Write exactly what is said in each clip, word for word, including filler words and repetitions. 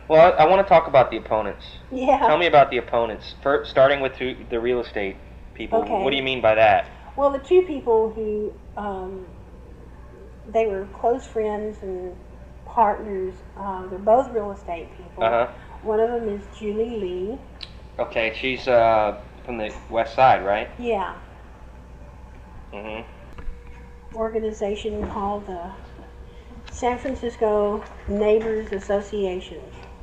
Well, I, I want to talk about the opponents. Yeah. Tell me about the opponents. First, starting with who, the real estate people. Okay. What do you mean by that? Well, the two people who um, they were close friends and partners. Uh, they're both real estate people. Uh huh. One of them is Julie Lee. Okay, she's uh, from the west side, right? Yeah. Mhm. Organization called the San Francisco Neighbors Association.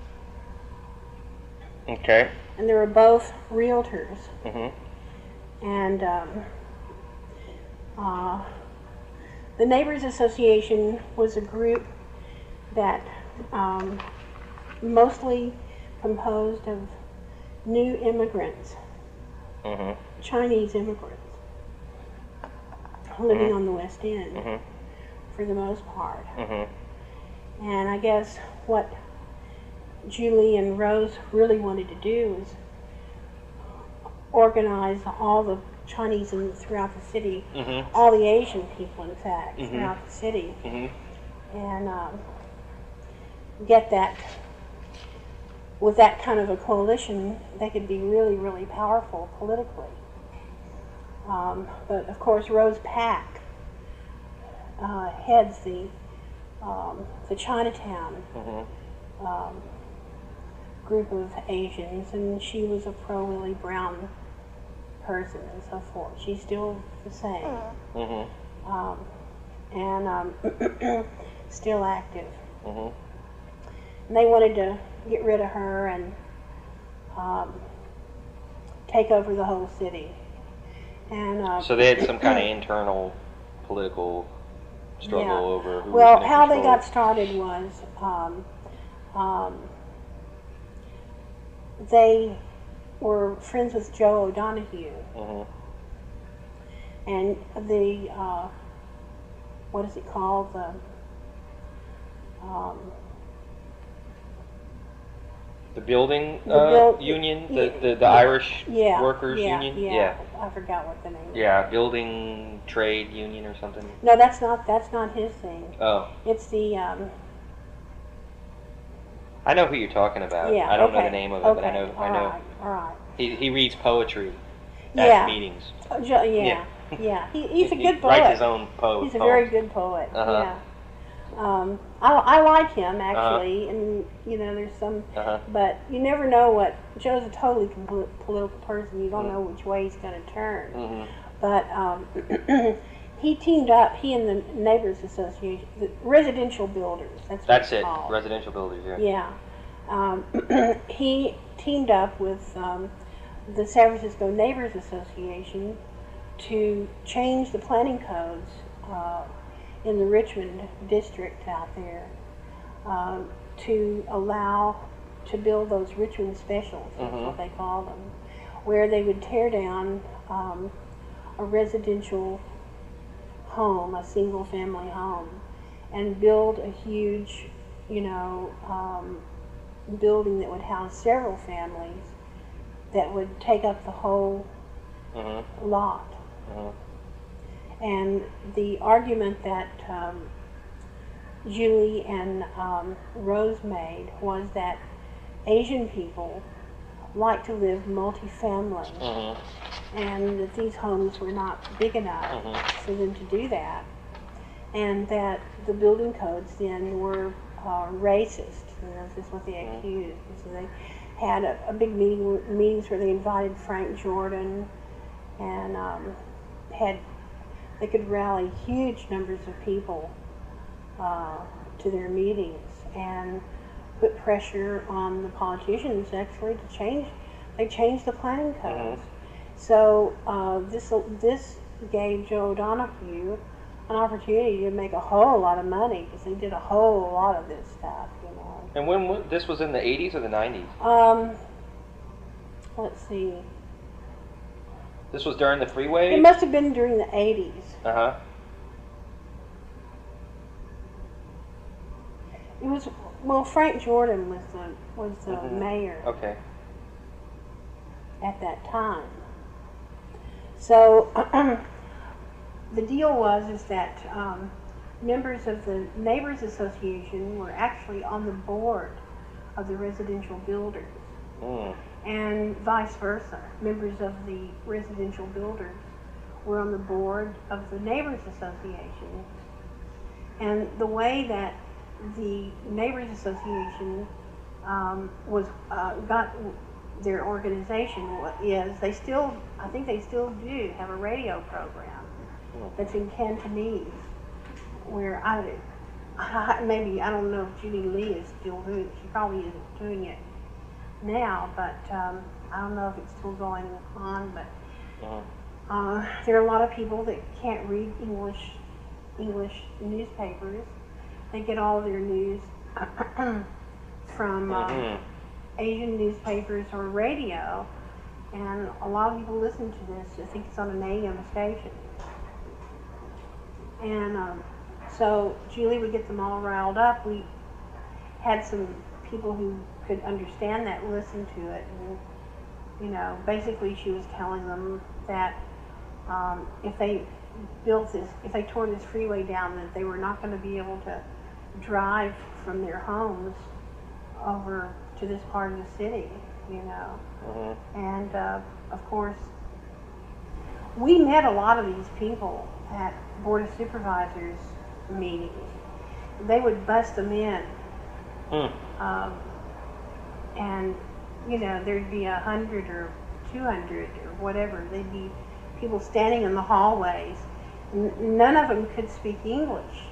Okay. And they were both realtors. Mhm. And um, uh, the Neighbors Association was a group that um, mostly composed of new immigrants, Mhm. Chinese immigrants, living Mhm. on the West End Mhm. for the most part. Mhm. And I guess what Julie and Rose really wanted to do was organize all the Chinese in, throughout the city, Mhm. all the Asian people, in fact, Mhm. throughout the city, Mhm. and um, get that. With that kind of a coalition, they could be really, really powerful politically. Um, but of course, Rose Pack uh, heads the um, the Chinatown Mhm. um, group of Asians, and she was a pro Willie Brown person and so forth. She's still the same, Mhm. um, and um, still active. Mhm. And they wanted to get rid of her and um, take over the whole city. And uh, So they had some kind of internal political struggle yeah. over who Well, was how going they to got control. started was um, um, they were friends with Joe O'Donoghue, Mhm. and the uh, what is it called, the um, The building the uh, build- union, yeah, the, the, the yeah, Irish yeah, workers yeah, union. Yeah, Yeah. I forgot what the name. Yeah, building trade union or something. No, that's not that's not his thing. Oh, It's the um, I know who you're talking about. yeah. I don't okay. know the name of it, okay. but I know All I know right. All right. he he reads poetry Yeah. at meetings. Oh, Jo- yeah. Yeah. Yeah. He, he's a He good poet. writes his own po- He's a poems. very good poet. Uh-huh. Yeah. Um, I, I like him actually, and you know, there's some, Uh-huh. but you never know what Joe's a totally compl- political person. You don't Mhm. know which way he's going to turn. Mhm. But um, he teamed up. He and the Neighbors Association, the residential builders. That's what That's it's it. called. Residential builders. Yeah. Yeah. Um, he teamed up with um, the San Francisco Neighbors Association to change the planning codes uh, in the Richmond district out there um, to allow to build those Richmond specials, that's Mhm. what they call them, where they would tear down um, a residential home, a single family home, and build a huge, you know, um, building that would house several families that would take up the whole Mhm. lot. Mhm. And the argument that um, Julie and um, Rose made was that Asian people like to live multifamily, Mhm. and that these homes were not big enough Mhm. for them to do that, and that the building codes then were uh, racist. You know, this is what they Mhm. accused. And so they had a, a big meeting, meetings where they invited Frank Jordan, and um, had they could rally huge numbers of people uh, to their meetings and put pressure on the politicians actually to change. They changed the planning codes. Mhm. So uh, this this gave Joe O'Donoghue an opportunity to make a whole lot of money because they did a whole lot of this stuff, you know. And when wa- this was in the eighties or the nineties? Um, let's see. This was during the freeway. It must have been during the eighties. Uh huh. It was well, Frank Jordan was the was the Mhm. mayor Okay. at that time. So the deal was is that um, members of the Neighbors Association were actually on the board of the residential builders. Mm. And vice versa. Members of the residential builders were on the board of the Neighbors Association. And the way that the Neighbors Association um, was uh, got their organization is they still, I think they still do have a radio program that's in Cantonese, where I, I maybe I don't know if Julie Lee is still doing it. She probably isn't doing it now, but um, I don't know if it's still going on. But Uh-huh. uh, there are a lot of people that can't read English English newspapers. They get all of their news from um, Mhm. Asian newspapers or radio, and a lot of people listen to this. I think it's on an A M station. And um, so Julie would get them all riled up. We had some people who could understand that listen to it, and you know, basically she was telling them that um, if they built this, if they tore this freeway down, that they were not going to be able to drive from their homes over to this part of the city, you know. Mhm. And uh, of course, we met a lot of these people at Board of Supervisors meetings. They would bust them in, Mm. um, and you know, there'd be a hundred or two hundred or whatever. There'd be people standing in the hallways. N- none of them could speak English,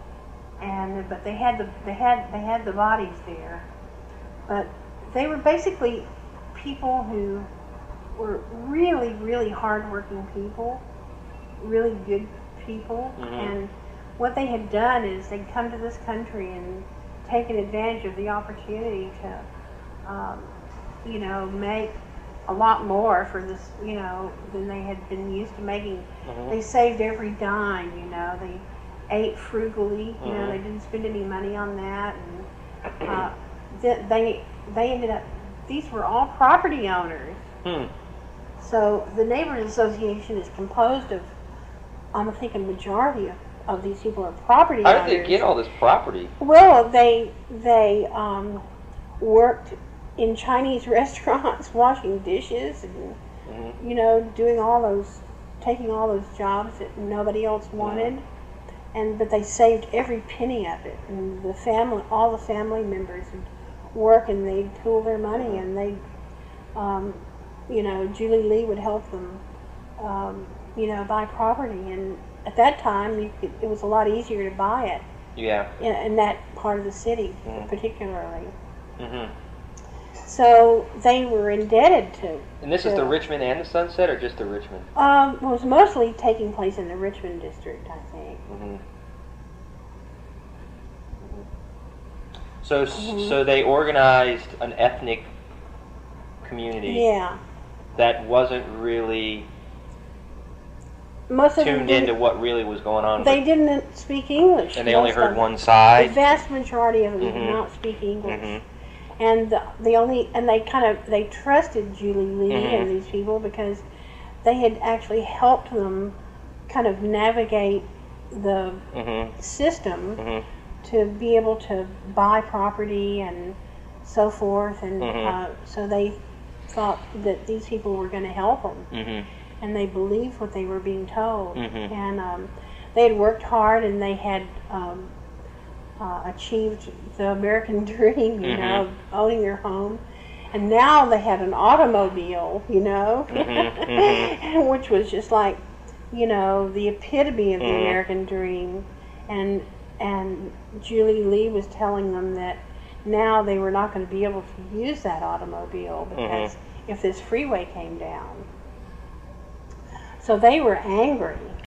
and but they had the they had they had the bodies there. But they were basically people who were really, really hardworking people, really good people. Mhm. And what they had done is they'd come to this country and taken advantage of the opportunity to, um, you know, make a lot more for this, you know, than they had been used to making. Mhm. They saved every dime, you know. They ate frugally, you know. Mhm. They didn't spend any money on that, and uh, th- they they ended up. These were all property owners. Hmm. So the Neighbors Association is composed of, I'm thinking, majority of, of these people are property How owners. did they get all this property? Well, they they um, worked in Chinese restaurants, washing dishes, and Mhm. you know, doing all those, taking all those jobs that nobody else wanted. And but they saved every penny of it, and the family, all the family members would work, and they'd pool their money, and they, um, you know, Julie Lee would help them, um, you know, buy property. And at that time, you could, it was a lot easier to buy it Yeah. in, in that part of the city, Mhm. particularly. Mhm. So they were indebted to. And this is to- the Richmond and the Sunset, or just the Richmond? Um, it was mostly taking place in the Richmond district, I think. Mm-hmm. So, Mhm. so they organized an ethnic community Yeah, that wasn't really most of them tuned into didn't, what really was going on, they but- didn't speak English. and they only most heard of one them. The side. vast majority of them Mhm. did not speak English. Mhm. And the, the only and they kind of they trusted Julie Lee Mhm. and these people because they had actually helped them kind of navigate the Mhm. system Mhm. to be able to buy property and so forth, and Mhm. uh, so they thought that these people were going to help them, Mhm. and they believed what they were being told. Mhm. And um, they had worked hard, and they had um, uh, achieved the American dream, you Mhm. know, of owning their home. And now they had an automobile, you know, Mhm, mhm. which was just like, you know, the epitome of the Mhm. American dream. And and Julie Lee was telling them that now they were not going to be able to use that automobile because if this freeway came down. So they were angry.